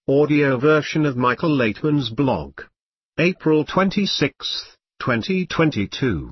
audio version of Michael Laitman's blog. April 26, 2022.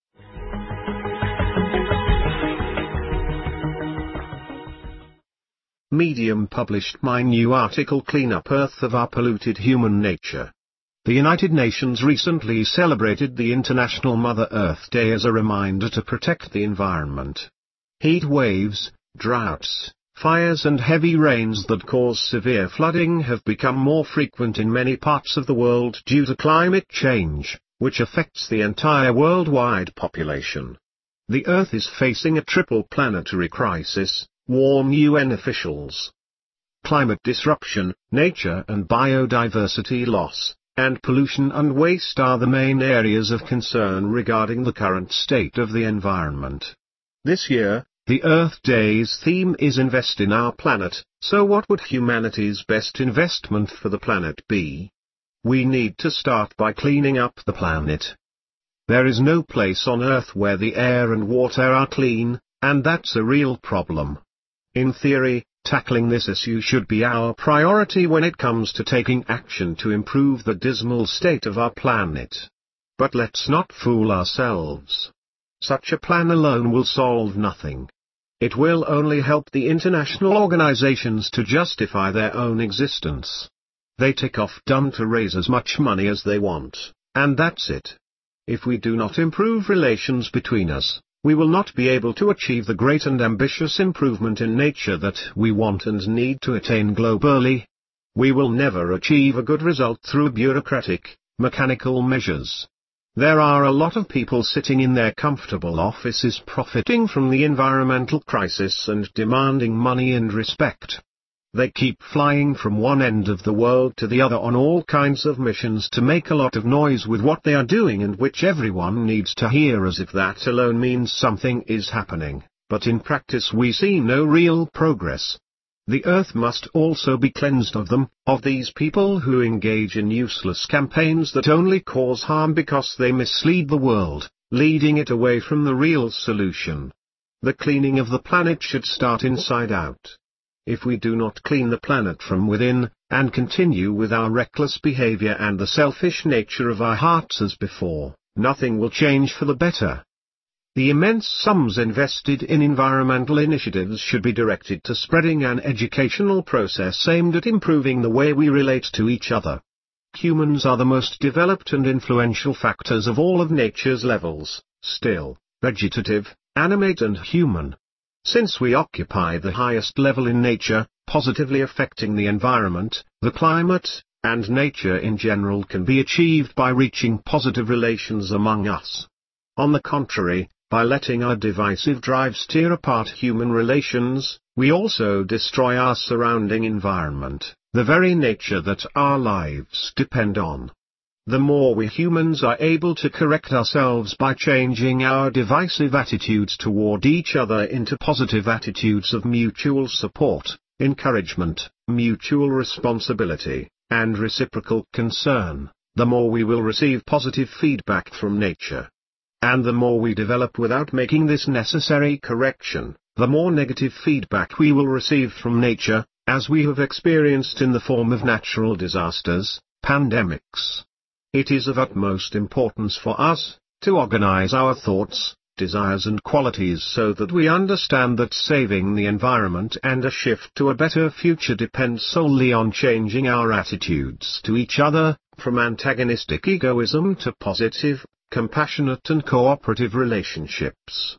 Medium published my new article Clean Up Earth of Our Polluted Human Nature. The United Nations recently celebrated the International Mother Earth Day as a reminder to protect the environment. Heat waves, droughts, fires and heavy rains that cause severe flooding have become more frequent in many parts of the world due to climate change, which affects the entire worldwide population. The Earth is facing a triple planetary crisis, warn UN officials. Climate disruption, nature and biodiversity loss, and pollution and waste are the main areas of concern regarding the current state of the environment. This year, the Earth Day's theme is Invest in Our Planet, so what would humanity's best investment for the planet be? We need to start by cleaning up the planet. There is no place on Earth where the air and water are clean, and that's a real problem. In theory, tackling this issue should be our priority when it comes to taking action to improve the dismal state of our planet. But let's not fool ourselves. Such a plan alone will solve nothing. It will only help the international organizations to justify their own existence. They take off dumb to raise as much money as they want, and that's it. If we do not improve relations between us, we will not be able to achieve the great and ambitious improvement in nature that we want and need to attain globally. We will never achieve a good result through bureaucratic, mechanical measures. There are a lot of people sitting in their comfortable offices profiting from the environmental crisis and demanding money and respect. They keep flying from one end of the world to the other on all kinds of missions to make a lot of noise with what they are doing and which everyone needs to hear as if that alone means something is happening, but in practice we see no real progress. The Earth must also be cleansed of them, of these people who engage in useless campaigns that only cause harm because they mislead the world, leading it away from the real solution. The cleaning of the planet should start inside out. If we do not clean the planet from within, and continue with our reckless behavior and the selfish nature of our hearts as before, nothing will change for the better. The immense sums invested in environmental initiatives should be directed to spreading an educational process aimed at improving the way we relate to each other. Humans are the most developed and influential factors of all of nature's levels, still, vegetative, animate and human. Since we occupy the highest level in nature, positively affecting the environment, the climate, and nature in general can be achieved by reaching positive relations among us. On the contrary, by letting our divisive drives tear apart human relations, we also destroy our surrounding environment, the very nature that our lives depend on. The more we humans are able to correct ourselves by changing our divisive attitudes toward each other into positive attitudes of mutual support, encouragement, mutual responsibility, and reciprocal concern, the more we will receive positive feedback from nature. And the more we develop without making this necessary correction, the more negative feedback we will receive from nature, as we have experienced in the form of natural disasters, pandemics. It is of utmost importance for us to organize our thoughts, desires and qualities so that we understand that saving the environment and a shift to a better future depends solely on changing our attitudes to each other, from antagonistic egoism to positive, compassionate and cooperative relationships.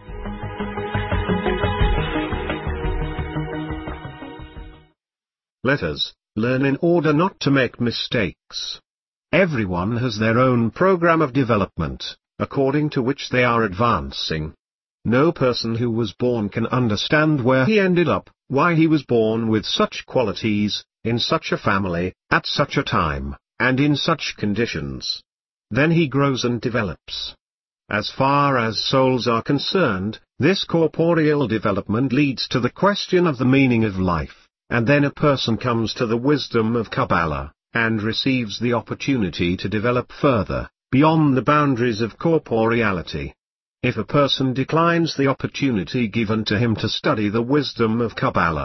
Let us learn in order not to make mistakes. Everyone has their own program of development, according to which they are advancing. No person who was born can understand where he ended up, why he was born with such qualities, in such a family, at such a time, and in such conditions. Then he grows and develops. As far as souls are concerned, this corporeal development leads to the question of the meaning of life, and then a person comes to the wisdom of Kabbalah, and receives the opportunity to develop further, beyond the boundaries of corporeality. If a person declines the opportunity given to him to study the wisdom of Kabbalah,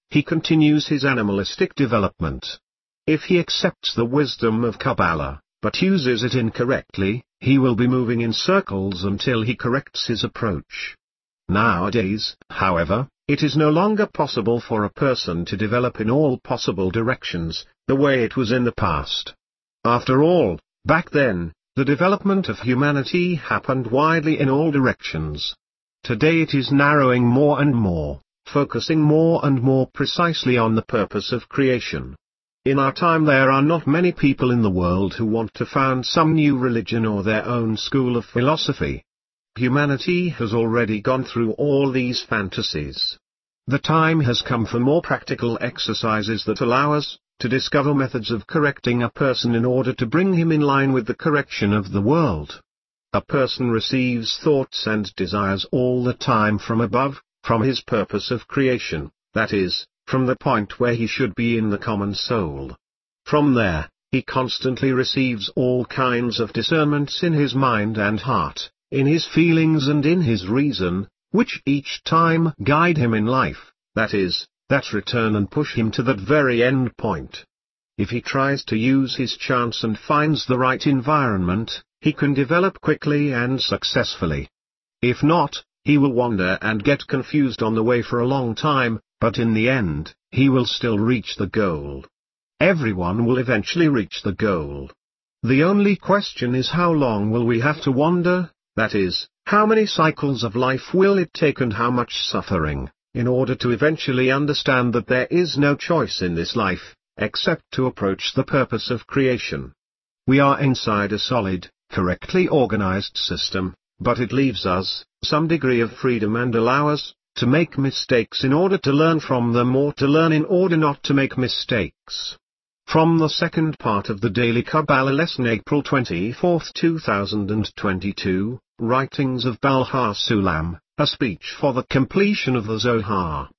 he continues his animalistic development. If he accepts the wisdom of Kabbalah, but uses it incorrectly, he will be moving in circles until he corrects his approach. Nowadays, however, it is no longer possible for a person to develop in all possible directions, the way it was in the past. After all, back then, the development of humanity happened widely in all directions. Today it is narrowing more and more, focusing more and more precisely on the purpose of creation. In our time there are not many people in the world who want to found some new religion or their own school of philosophy. Humanity has already gone through all these fantasies. The time has come for more practical exercises that allow us to discover methods of correcting a person in order to bring him in line with the correction of the world. A person receives thoughts and desires all the time from above, from his purpose of creation, that is, from the point where he should be in the common soul. From there, he constantly receives all kinds of discernments in his mind and heart, in his feelings and in his reason, which each time guide him in life, that is, that return and push him to that very end point. If he tries to use his chance and finds the right environment, he can develop quickly and successfully. If not, he will wander and get confused on the way for a long time, but in the end, he will still reach the goal. Everyone will eventually reach the goal. The only question is how long will we have to wander, that is, how many cycles of life will it take and how much suffering, in order to eventually understand that there is no choice in this life, except to approach the purpose of creation. We are inside a solid, correctly organized system, but it leaves us some degree of freedom and allow us to make mistakes in order to learn from them or to learn in order not to make mistakes. From the second part of the Daily Kabbalah Lesson, April 24, 2022, Writings of Baal HaSulam, a speech for the completion of the Zohar.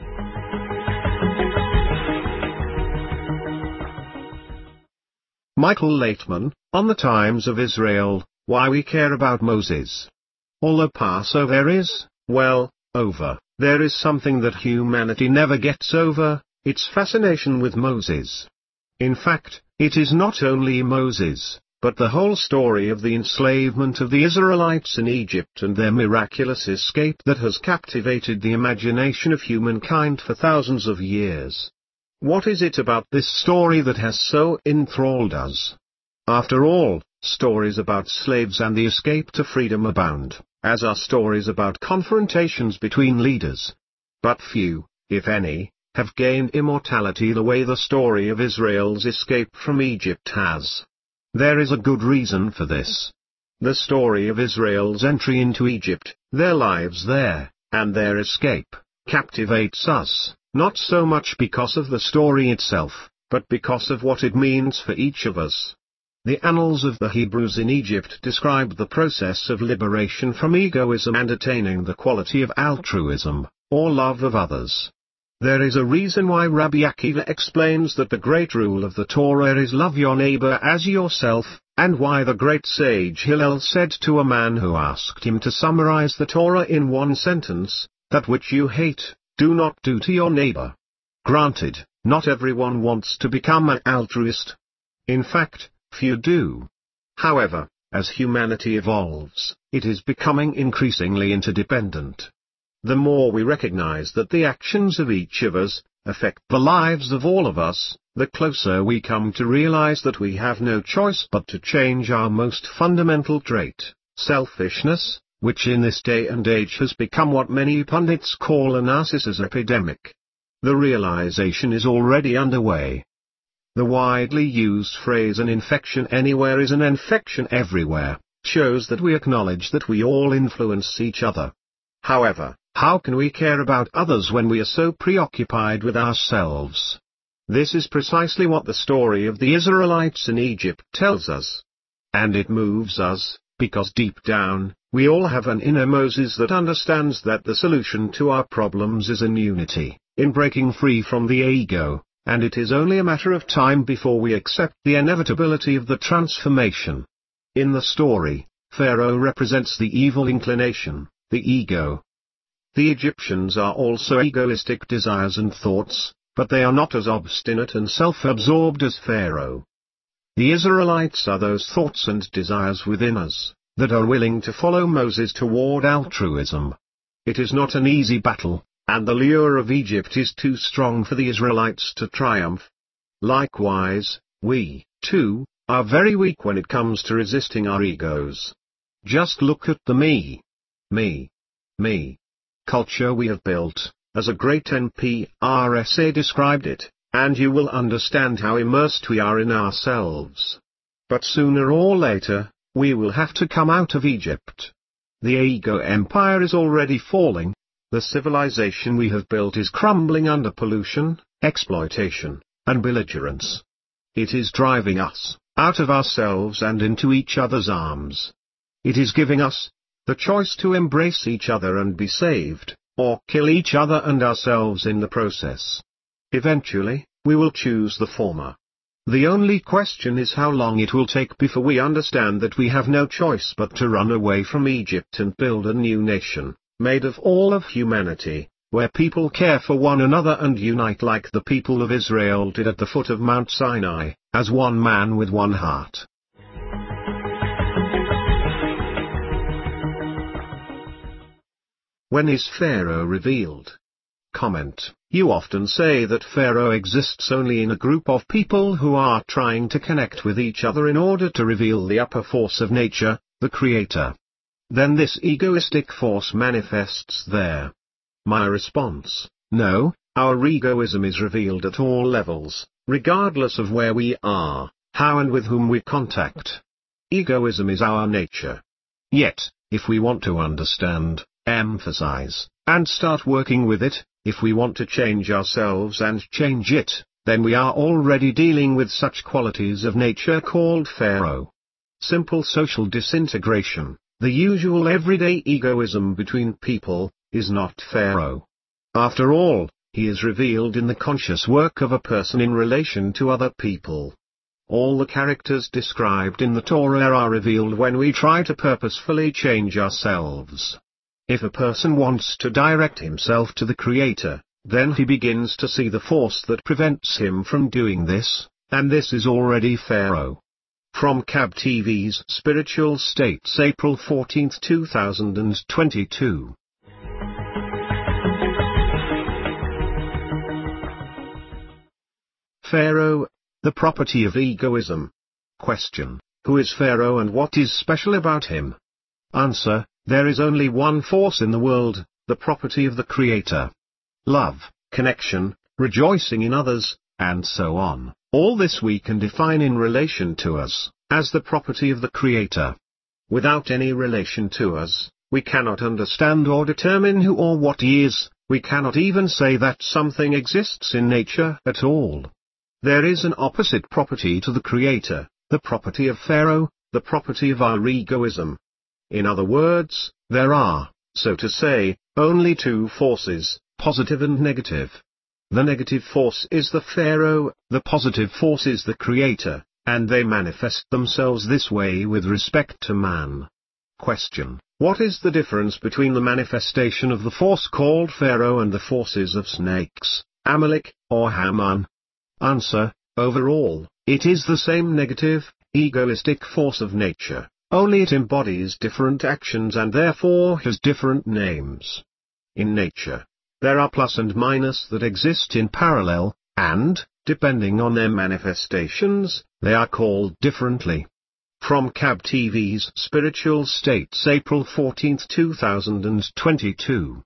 Michael Laitman, on the Times of Israel, Why We Care About Moses. Although Passover is, well, over, there is something that humanity never gets over, its fascination with Moses. In fact, it is not only Moses, but the whole story of the enslavement of the Israelites in Egypt and their miraculous escape that has captivated the imagination of humankind for thousands of years. What is it about this story that has so enthralled us? After all, stories about slaves and the escape to freedom abound, as are stories about confrontations between leaders. But few, if any, have gained immortality the way the story of Israel's escape from Egypt has. There is a good reason for this. The story of Israel's entry into Egypt, their lives there, and their escape, captivates us, not so much because of the story itself, but because of what it means for each of us. The annals of the Hebrews in Egypt describe the process of liberation from egoism and attaining the quality of altruism, or love of others. There is a reason why Rabbi Akiva explains that the great rule of the Torah is love your neighbor as yourself, and why the great sage Hillel said to a man who asked him to summarize the Torah in one sentence, that which you hate, do not do to your neighbor. Granted, not everyone wants to become an altruist. In fact, few do. However, as humanity evolves, it is becoming increasingly interdependent. The more we recognize that the actions of each of us affect the lives of all of us, the closer we come to realize that we have no choice but to change our most fundamental trait, selfishness, which in this day and age has become what many pundits call a narcissism epidemic. The realization is already underway. The widely used phrase "an infection anywhere is an infection everywhere" shows that we acknowledge that we all influence each other. However, how can we care about others when we are so preoccupied with ourselves? This is precisely what the story of the Israelites in Egypt tells us. And it moves us, because deep down, we all have an inner Moses that understands that the solution to our problems is in unity, in breaking free from the ego, and it is only a matter of time before we accept the inevitability of the transformation. In the story, Pharaoh represents the evil inclination, the ego. The Egyptians are also egoistic desires and thoughts, but they are not as obstinate and self-absorbed as Pharaoh. The Israelites are those thoughts and desires within us, that are willing to follow Moses toward altruism. It is not an easy battle, and the lure of Egypt is too strong for the Israelites to triumph. Likewise, we, too, are very weak when it comes to resisting our egos. Just look at the me culture we have built, as a great NPR essay described it, and you will understand how immersed we are in ourselves. But sooner or later, we will have to come out of Egypt. The ego empire is already falling. The civilization we have built is crumbling under pollution, exploitation, and belligerence. It is driving us out of ourselves and into each other's arms. It is giving us the choice to embrace each other and be saved, or kill each other and ourselves in the process. Eventually, we will choose the former. The only question is how long it will take before we understand that we have no choice but to run away from Egypt and build a new nation, made of all of humanity, where people care for one another and unite like the people of Israel did at the foot of Mount Sinai, as one man with one heart. When is Pharaoh revealed? Comment: You often say that Pharaoh exists only in a group of people who are trying to connect with each other in order to reveal the upper force of nature, the Creator. Then this egoistic force manifests there. My response: no, our egoism is revealed at all levels, regardless of where we are, how and with whom we contact. Egoism is our nature. Yet, if we want to understand, emphasize, and start working with it, if we want to change ourselves and change it, then we are already dealing with such qualities of nature called Pharaoh. Simple social disintegration, the usual everyday egoism between people, is not Pharaoh. After all, he is revealed in the conscious work of a person in relation to other people. All the characters described in the Torah are revealed when we try to purposefully change ourselves. If a person wants to direct himself to the Creator, then he begins to see the force that prevents him from doing this, and this is already Pharaoh. From CAB TV's Spiritual States, April 14, 2022. Pharaoh, the property of egoism. Question: Who is Pharaoh and what is special about him? Answer: There is only one force in the world, the property of the Creator. Love, connection, rejoicing in others, and so on. All this we can define in relation to us, as the property of the Creator. Without any relation to us, we cannot understand or determine who or what He is, we cannot even say that something exists in nature at all. There is an opposite property to the Creator, the property of Pharaoh, the property of our egoism. In other words, there are, so to say, only two forces, positive and negative. The negative force is the Pharaoh, the positive force is the Creator, and they manifest themselves this way with respect to man. Question: What is the difference between the manifestation of the force called Pharaoh and the forces of snakes, Amalek, or Haman? Answer: Overall, it is the same negative, egoistic force of nature. Only it embodies different actions and therefore has different names. In nature, there are plus and minus that exist in parallel, and, depending on their manifestations, they are called differently. From CAB TV's Spiritual States, April 14, 2022.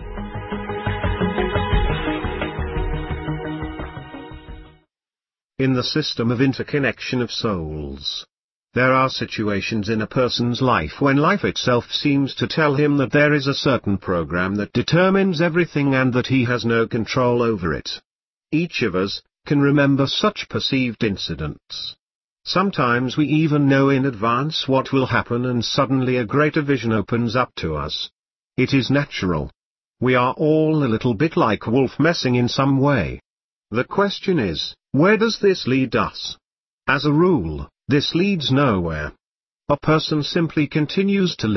In the system of interconnection of souls, there are situations in a person's life when life itself seems to tell him that there is a certain program that determines everything and that he has no control over it. Each of us can remember such perceived incidents. Sometimes we even know in advance what will happen and suddenly a greater vision opens up to us. It is natural. We are all a little bit like wolf messing in some way. The question is, where does this lead us? As a rule, this leads nowhere. A person simply continues to live,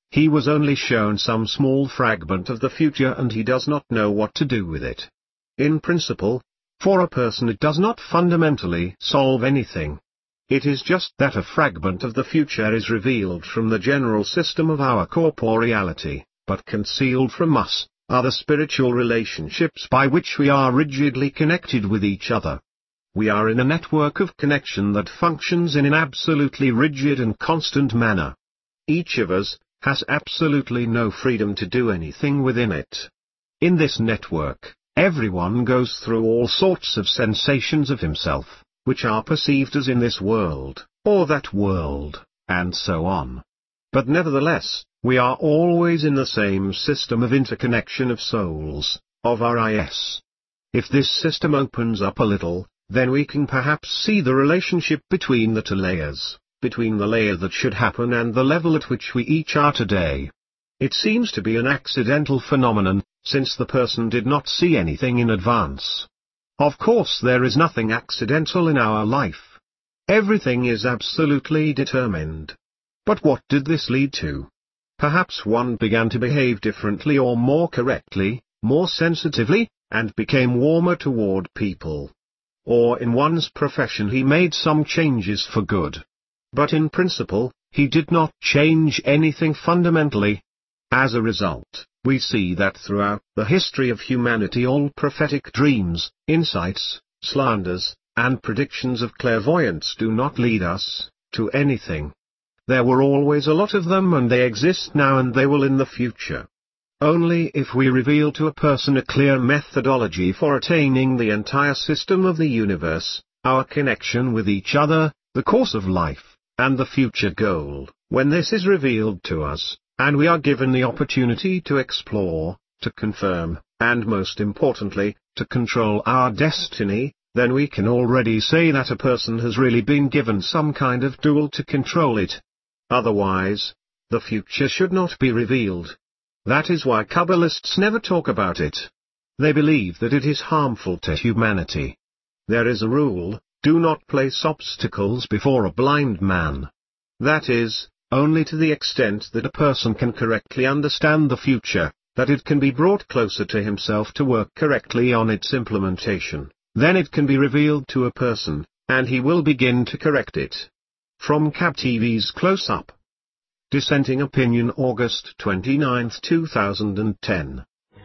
He was only shown some small fragment of the future and he does not know what to do with it. In principle, for a person it does not fundamentally solve anything. It is just that a fragment of the future is revealed from the general system of our corporeality, but concealed from us are the spiritual relationships by which we are rigidly connected with each other. We are in a network of connection that functions in an absolutely rigid and constant manner. Each of us has absolutely no freedom to do anything within it. In this network, everyone goes through all sorts of sensations of himself, which are perceived as in this world, or that world, and so on. But nevertheless, we are always in the same system of interconnection of souls, of RIS. If this system opens up a little, then we can perhaps see the relationship between the two layers, between the layer that should happen and the level at which we each are today. It seems to be an accidental phenomenon, since the person did not see anything in advance. Of course there is nothing accidental in our life. Everything is absolutely determined. But what did this lead to? Perhaps one began to behave differently or more correctly, more sensitively, and became warmer toward people. Or in one's profession he made some changes for good. But in principle, he did not change anything fundamentally. As a result, we see that throughout the history of humanity all prophetic dreams, insights, slanders, and predictions of clairvoyance do not lead us to anything. There were always a lot of them and they exist now and they will in the future. Only if we reveal to a person a clear methodology for attaining the entire system of the universe, our connection with each other, the course of life, and the future goal, when this is revealed to us, and we are given the opportunity to explore, to confirm, and most importantly, to control our destiny, then we can already say that a person has really been given some kind of tool to control it. Otherwise, the future should not be revealed. That is why Kabbalists never talk about it. They believe that it is harmful to humanity. There is a rule: do not place obstacles before a blind man. That is, only to the extent that a person can correctly understand the future, that it can be brought closer to himself to work correctly on its implementation, then it can be revealed to a person, and he will begin to correct it. From Kab TV's Close Up. Dissenting Opinion, August 29, 2010.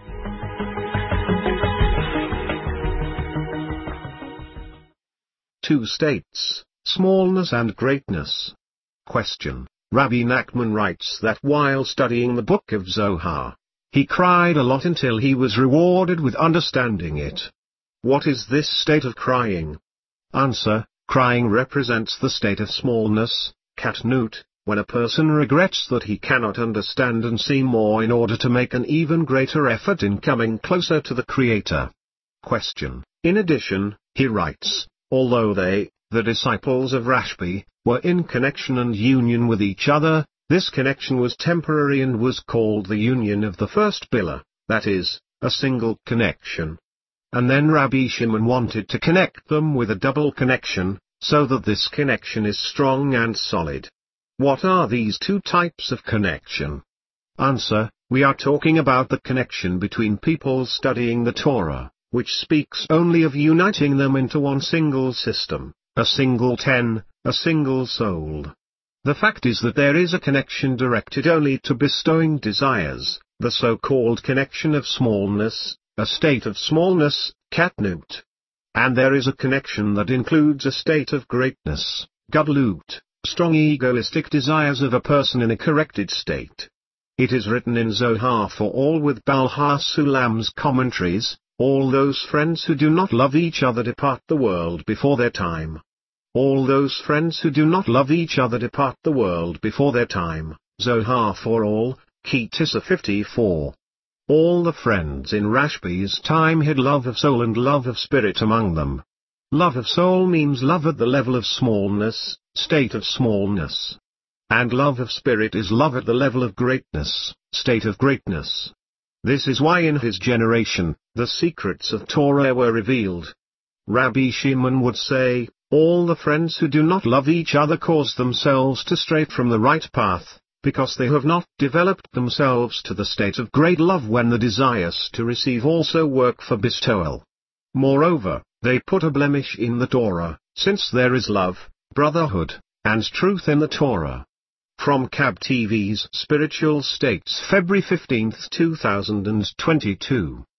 Two states, smallness and greatness. Question. Rabbi Nachman writes that while studying the Book of Zohar, he cried a lot until he was rewarded with understanding it. What is this state of crying? Answer. Crying represents the state of smallness, katnut, when a person regrets that he cannot understand and see more in order to make an even greater effort in coming closer to the Creator. Question. In addition, he writes, although they, the disciples of Rashbi, were in connection and union with each other, this connection was temporary and was called the union of the first pillar, that is, a single connection. And then Rabbi Shimon wanted to connect them with a double connection, so that this connection is strong and solid. What are these two types of connection? Answer. We are talking about the connection between people studying the Torah, which speaks only of uniting them into one single system, a single ten, a single soul. The fact is that there is a connection directed only to bestowing desires, the so-called connection of smallness, a state of smallness, katnut. And there is a connection that includes a state of greatness, gadlut, strong egoistic desires of a person in a corrected state. It is written in Zohar for all with Baal HaSulam's commentaries, all those friends who do not love each other depart the world before their time. All those friends who do not love each other depart the world before their time, Zohar for all, Ki Tissa 54. All the friends in Rashbi's time had love of soul and love of spirit among them. Love of soul means love at the level of smallness, state of smallness. And love of spirit is love at the level of greatness, state of greatness. This is why in his generation, the secrets of Torah were revealed. Rabbi Shimon would say, all the friends who do not love each other cause themselves to stray from the right path, because they have not developed themselves to the state of great love when the desires to receive also work for bestowal. Moreover, they put a blemish in the Torah, since there is love, brotherhood, and truth in the Torah. From Cab TV's Spiritual States, February 15, 2022.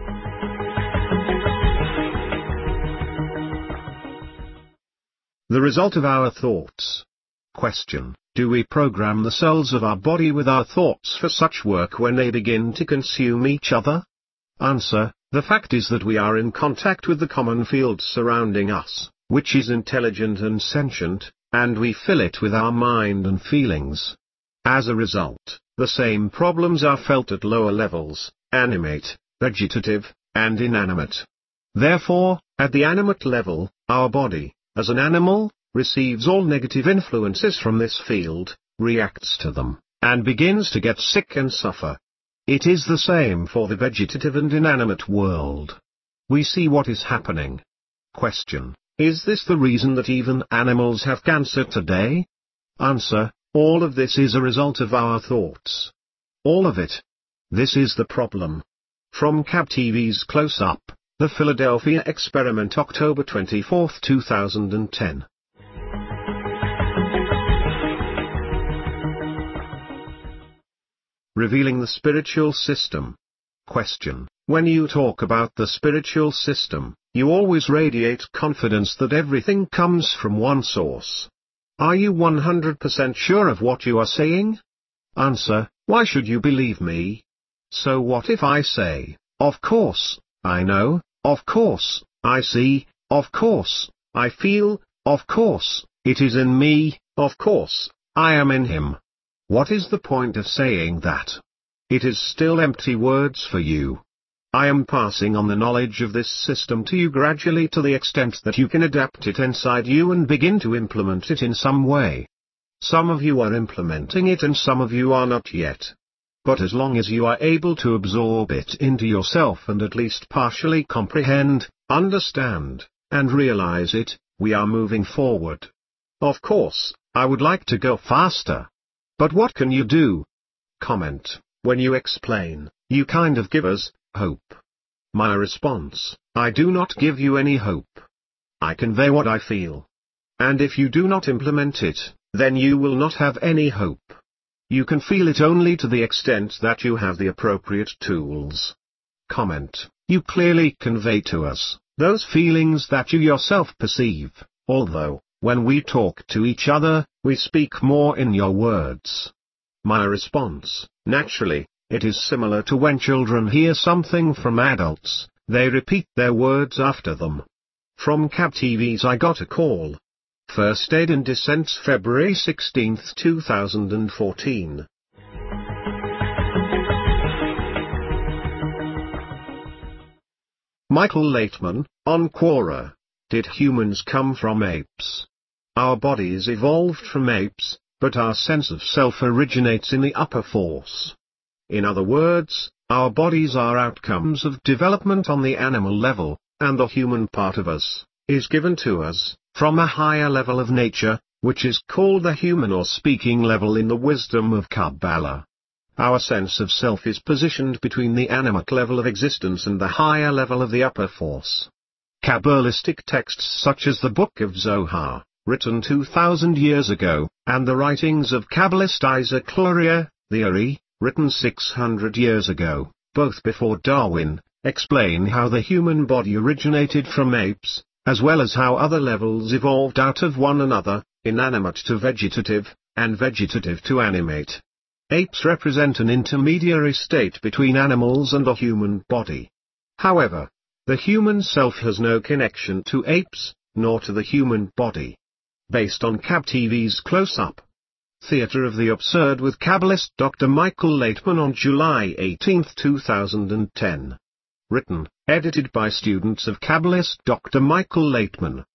The result of our thoughts. Question: do we program the cells of our body with our thoughts for such work when they begin to consume each other? Answer: the fact is that we are in contact with the common field surrounding us, which is intelligent and sentient, and we fill it with our mind and feelings. As a result, the same problems are felt at lower levels, animate, vegetative, and inanimate. Therefore, at the animate level, our body, as an animal, receives all negative influences from this field, reacts to them, and begins to get sick and suffer. It is the same for the vegetative and inanimate world. We see what is happening. Question: is this the reason that even animals have cancer today? Answer: all of this is a result of our thoughts. All of it. This is the problem. From Cab TV's Close Up, The Philadelphia Experiment, October 24, 2010. Revealing the spiritual system. Question: when you talk about the spiritual system, you always radiate confidence that everything comes from one source. Are you 100% sure of what you are saying? Answer: why should you believe me? So what if I say, of course, I know, of course, I see, of course, I feel, of course, it is in me, of course, I am in him. What is the point of saying that? It is still empty words for you. I am passing on the knowledge of this system to you gradually to the extent that you can adapt it inside you and begin to implement it in some way. Some of you are implementing it and some of you are not yet. But as long as you are able to absorb it into yourself and at least partially comprehend, understand, and realize it, we are moving forward. Of course, I would like to go faster. But what can you do? Comment: when you explain, you kind of give us hope. My response: I do not give you any hope. I convey what I feel. And if you do not implement it, then you will not have any hope. You can feel it only to the extent that you have the appropriate tools. Comment: you clearly convey to us those feelings that you yourself perceive, although, when we talk to each other, we speak more in your words. My response: naturally, it is similar to when children hear something from adults, they repeat their words after them. From Cab TV's I Got a Call. First Aid in Descent, February 16, 2014. Michael Laitman, on Quora. Did humans come from apes? Our bodies evolved from apes, but our sense of self originates in the upper force. In other words, our bodies are outcomes of development on the animal level, and the human part of us is given to us from a higher level of nature, which is called the human or speaking level in the wisdom of Kabbalah. Our sense of self is positioned between the animate level of existence and the higher level of the upper force. Kabbalistic texts such as the Book of Zohar, written 2,000 years ago, and the writings of Kabbalist Isaac Luria, the Ari, written 600 years ago, both before Darwin, explain how the human body originated from apes, as well as how other levels evolved out of one another, inanimate to vegetative, and vegetative to animate. Apes represent an intermediary state between animals and the human body. However, the human self has no connection to apes, nor to the human body. Based on Cab TV's Close Up. Theatre of the Absurd with Kabbalist Dr. Michael Laitman on July 18, 2010. Written, edited by students of Kabbalist Dr. Michael Laitman.